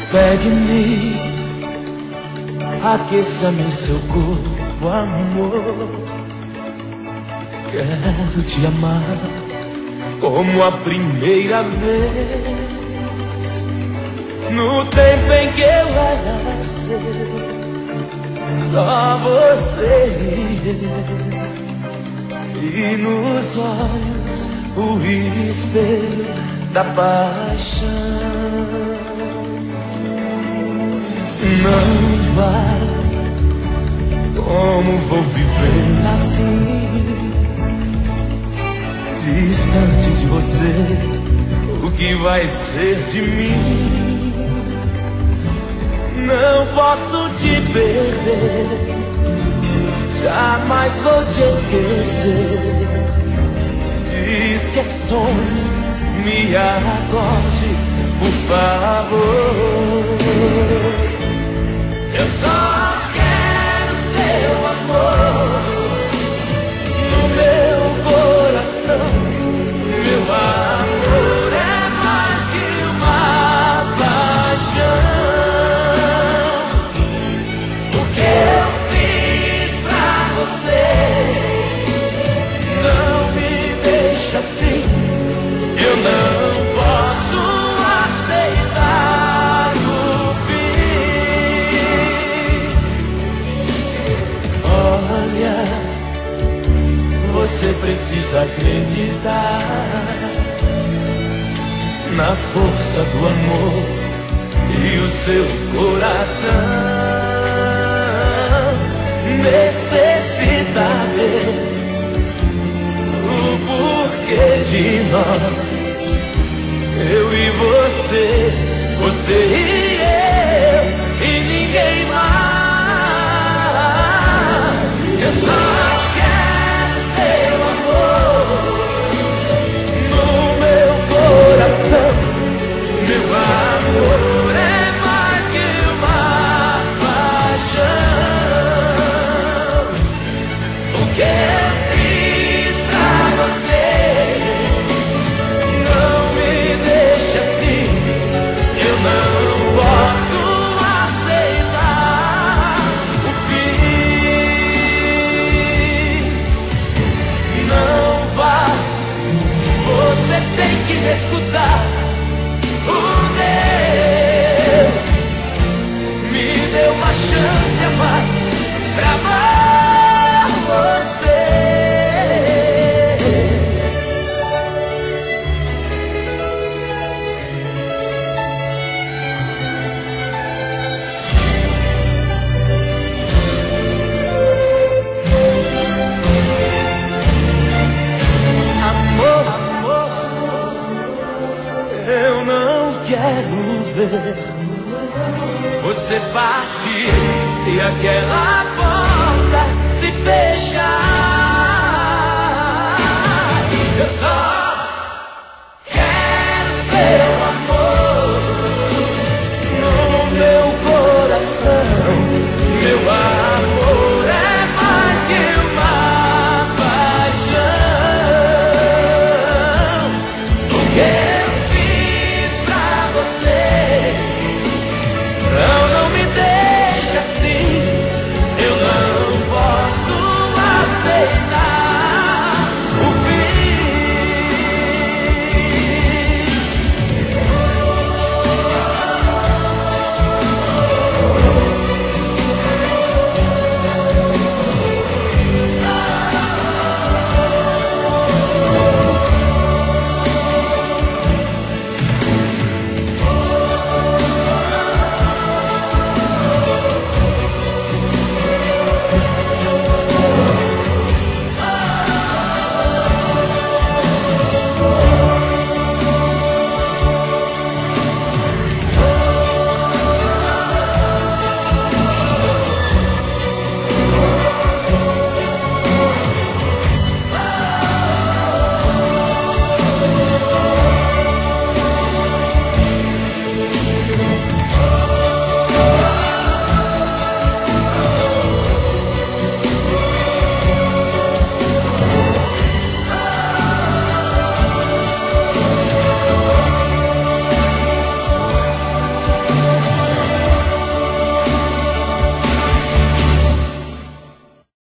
Pegue-me, aqueça-me em seu corpo, amor. Quero te amar como a primeira vez, no tempo em que eu era seu, só você e nos olhos o espelho da paixão. Não vai, como vou viver assim, distante de você? O que vai ser de mim? Não posso te perder, jamais vou te esquecer. Diz que é sonho, me acorde, por favor. Eu só quero seu amor no meu coração. Meu amor é mais que uma paixão. O que eu fiz pra você não me deixa assim. Eu não posso aceitar o fim. Olha, você precisa acreditar na força do amor e o seu coração necessita ver o porquê de nós. Eu e você, você e eu, e ninguém mais. Eu só quero seu amor no meu coração. Meu amor é mais que uma paixão. O que eu fiz pra você não me deixa assim. Eu não posso aceitar o fim. Não vá, você tem que me escutar. O Deus me deu uma chance a mais pra amar você. Amor, amor, eu não quero ver você partir e aquela porta se fechar. Eu só quero ser